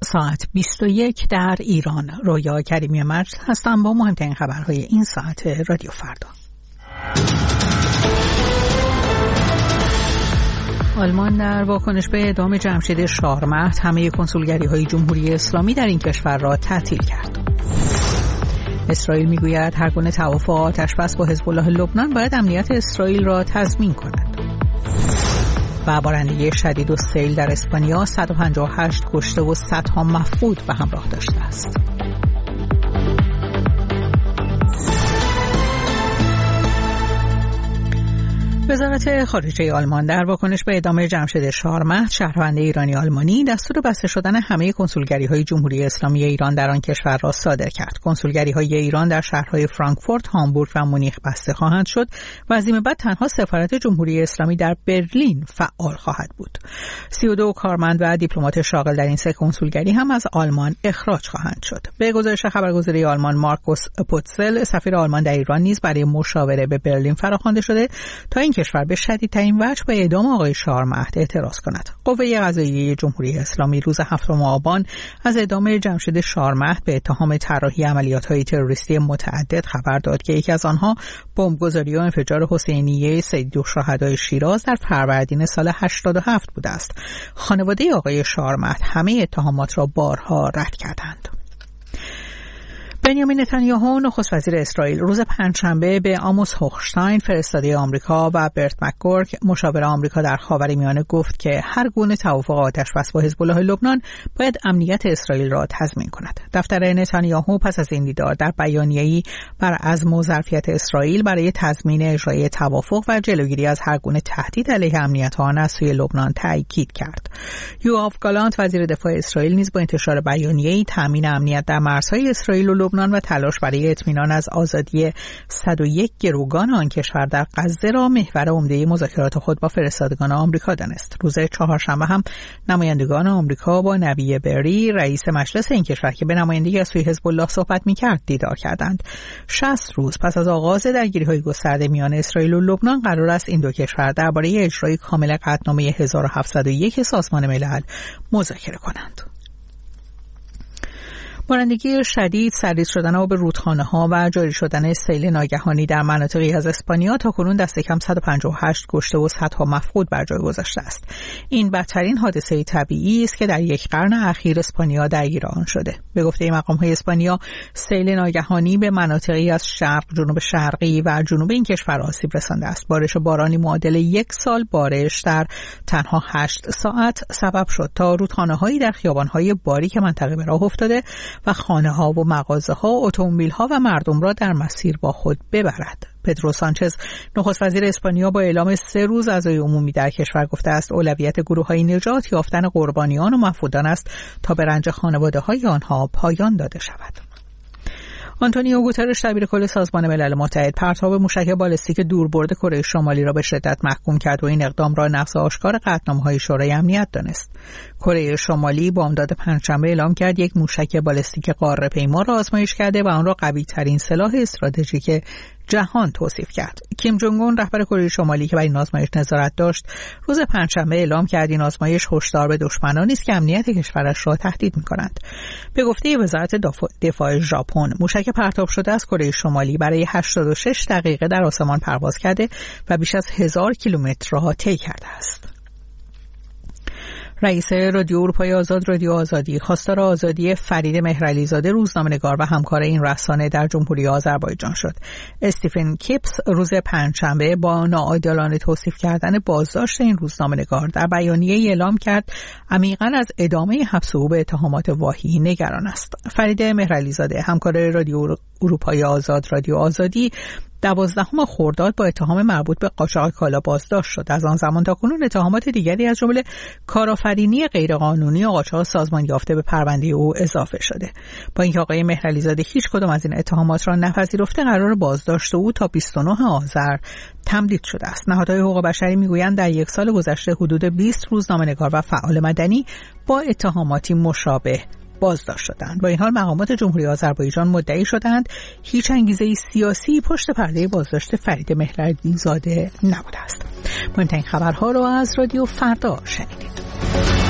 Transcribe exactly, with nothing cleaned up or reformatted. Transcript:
ساعت بیست و یک در ایران. رویا کریمی مجد هستم با مهمترین خبرهای این ساعت رادیو فردا. آلمان در واکنش به اعدام جمشید شارمهد همه کنسولگری‌های جمهوری اسلامی در این کشور را تعطیل کرد. اسرائیل میگوید هر گونه توافق آتش‌بس با حزب الله لبنان باید امنیت اسرائیل را تضمین کند. و بارندگی شدید و سیل در اسپانیا صد و پنجاه و هشت کشته و صدها مفقود به همراه داشته است. وزارت خارجه آلمان در واکنش به اعدام جمشید شارمهد شهروند ایرانی آلمانی دستور بسته شدن همه کنسولگری‌های جمهوری اسلامی ایران در آن کشور را صادر کرد. کنسولگری‌های ایران در شهرهای فرانکفورت، هامبورگ و مونیخ بسته خواهند شد و از این بعد تنها سفارت جمهوری اسلامی در برلین فعال خواهد بود. سی و دو کارمند و دیپلمات شاغل در این سه کنسولگری هم از آلمان اخراج خواهند شد. به گزارش خبرگزاری آلمان مارکوس پوتسل، سفیر آلمان در ایران نیز برای مشاوره به برلین فراخوانده شده تا این کشور به شدیدترین وجه به اعدام آقای شارمهد اعتراض کند. قوه قضاییه جمهوری اسلامی روز هفتم آبان از اعدام جمشید شارمهد به اتهام طراحی عملیات‌های تروریستی متعدد خبر داد که یکی از آنها بمبگذاری و انفجار حسینیه سید الشهدای شیراز در فروردین سال هشتاد و هفت بوده است. خانواده آقای شارمهد همه اتهامات را بارها رد کردند. بنیامین نتانیاهو نخست وزیر اسرائیل روز پنجشنبه به آموس هوخشتاین فرستاده آمریکا و برت مکگورک مشاور آمریکا در خاورمیانه گفت که هر گونه توافق آتش‌بس با حزب الله لبنان باید امنیت اسرائیل را تضمین کند. دفتر نتانیاهو پس از این دیدار در بیانیه‌ای بر عزم و ظرفیت اسرائیل برای تضمین اجرای توافق و جلوگیری از هر گونه تهدید علیه امنیت آن از سوی لبنان تاکید کرد. یوآف گالانت وزیر دفاع اسرائیل نیز با انتشار بیانیه‌ای تامین امنیت در مرزهای اسرائیل و لبنان و تلاش برای اطمینان از آزادی صد و یک گروگان آن کشور در غزه را محور عمده مذاکرات خود با فرستادگان آمریکا دانست. روز چهارشنبه هم نمایندگان آمریکا با نبی بری رئیس مجلس این کشور که به نمایندگی از سوی حزب الله صحبت می‌کرد دیدار کردند. شصت روز پس از آغاز درگیری‌های گسترده میان اسرائیل و لبنان قرار است این دو کشور درباره اجرای کامل قطعنامه هزار و هفتصد و یک سازمان ملل مذاکره کنند. بارندگی شدید، سرریز شدن آب رودخانه‌ها و جاری شدن سیل ناگهانی در مناطقی از اسپانیا تاکنون دست کم صد و پنجاه و هشت کشته و صدها مفقود بر جای گذاشته است. این بدترین حادثه طبیعی است که در یک قرن اخیر اسپانیا درگیر آن شده. به گفته مقام‌های اسپانیا، سیل ناگهانی به مناطقی از شرق، جنوب شرقی و جنوب این کشور آسیب رسانده است. بارش بارانی معادل یک سال بارش در تنها هشت ساعت سبب شد تا رودخانه‌هایی در خیابان‌های باریک منطقه به راه افتاده و خانه‌ها و مغازه‌ها، اتومبیل‌ها و مردم را در مسیر با خود ببرد. پدرو سانچز نخست وزیر اسپانیا با اعلام سه روز عزای عمومی در کشور گفته است اولویت گروه‌های نجات یافتن قربانیان و مفقودان است تا به رنج خانواده‌های آنها پایان داده شود. آنتونیو گوترش دبیر کل سازمان ملل متحد پرتاب موشک بالستیک دوربرد کره شمالی را به شدت محکوم کرد و این اقدام را نقض آشکار قطعنامه‌های شورای امنیت دانست. کره شمالی بامداد پنجشنبه اعلام کرد یک موشک بالستیک قاره‌پیما را آزمایش کرده و آن را قوی‌ترین سلاح استراتژیک جهان توصیف کرد. کیم جونگ اون رهبر کره شمالی که بر این آزمایش نظارت داشت، روز پنجشنبه اعلام کرد این آزمایش هشدار به دشمنانی است که امنیت کشورش را تهدید می‌کنند. به گفته وزارت دفاع ژاپن، موشک پرتاب شده از کره شمالی برای هشتاد و شش دقیقه در آسمان پرواز کرده و بیش از هزار کیلومتر را طی کرده است. رئیس رادیو اروپای آزاد رادیو آزادی خواستار آزادی فرید مهرعلیزاده روزنامه‌نگار و همکار این رسانه در جمهوری آذربایجان شد. استیفن کیپس روز پنجشنبه با ناعادلانه توصیف کردن بازداشت این روزنامه‌نگار در بیانیه‌ای اعلام کرد عمیقاً از ادامه حبس او به اتهامات واهی نگران است. فرید مهرعلیزاده همکار رادیو اروپای آزاد رادیو آزادی دوازدهم خرداد با اتهام مربوط به قاچاق کالا بازداشت شد. از آن زمان تا کنون اتهامات دیگری از جمله کارآفرینی غیرقانونی و قاچاق سازمان یافته به پرونده او اضافه شده. با اینکه آقای مهرعلیزاده هیچ کدام از این اتهامات را نپذیرفته، قرار بازداشت او تا بیست و نه آذر تمدید شده است. نهادهای حقوق بشری میگویند در یک سال گذشته حدود بیست روزنامه‌نگار و فعال مدنی با اتهاماتی مشابه بازداشت شدند. با این حال مقامات جمهوری آذربایجان مدعی شدند هیچ انگیزه سیاسی پشت پرده بازداشت فرید مهرعلیزاده نبوده است. مهمترین خبرها را از رادیو فردا شنیدید.